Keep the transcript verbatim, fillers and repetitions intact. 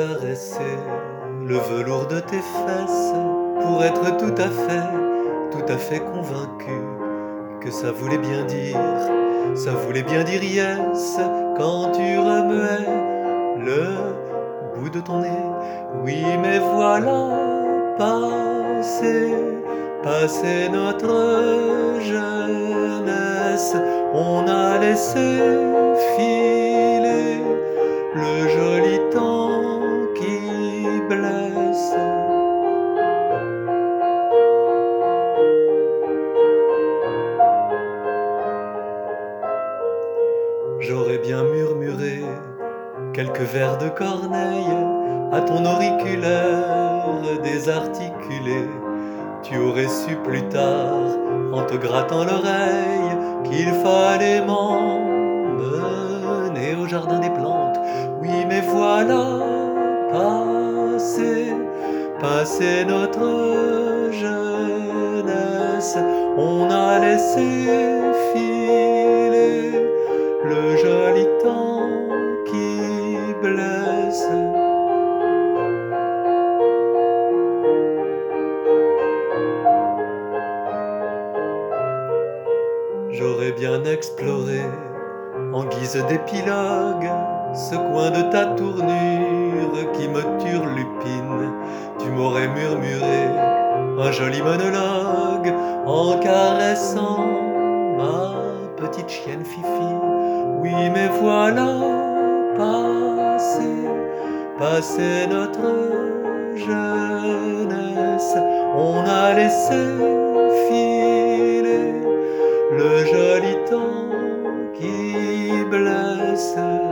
caresser le velours de tes fesses pour être tout à fait, tout à fait convaincu que ça voulait bien dire, ça voulait bien dire yes quand tu remuais le bout de ton nez. Oui, mais voilà, passé, passé notre jeunesse, on a laissé filer le joli temps qui blesse. J'aurais bien murmuré quelques vers de Corneille à ton auriculaire désarticulé. Tu aurais su plus tard, en te grattant l'oreille, qu'il fallait m'emmener au jardin des plantes. Oui, mais voilà, passé, passé notre jeunesse, on a laissé filer le joli temps qui blesse. J'aurais bien exploré, en guise d'épilogue, ce coin de ta tournure qui me turlupine. Tu m'aurais murmuré un joli monologue en caressant ma petite chienne Fifi. Oui, mais voilà, passé, passé notre jeunesse, on a laissé filer le joli temps qui blesse.